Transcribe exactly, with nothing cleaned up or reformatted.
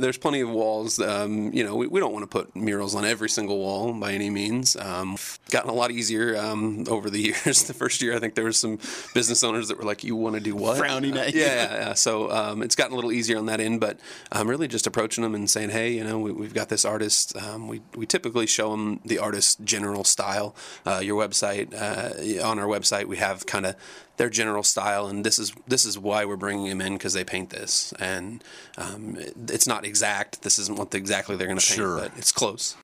there's plenty of walls. Um, you know, we, we don't want to put murals on every single wall by any means. Um, gotten a lot easier um, over the years. The first year, I think there was some business owners that were like, "You want to do what?" Frowning at yeah, you. yeah, yeah. So um, it's gotten a little easier on that end, but I'm um, really just approaching them and saying, "Hey, you know, we, we've got this artist. Um, we we typically show them the artist's general style. Uh, your website, uh, on our website, we have kind of their general style, and this is this is why we're bringing them in, because they paint this, and um, it, it's not exact. This isn't what the, exactly they're going to paint, Sure. but it's close.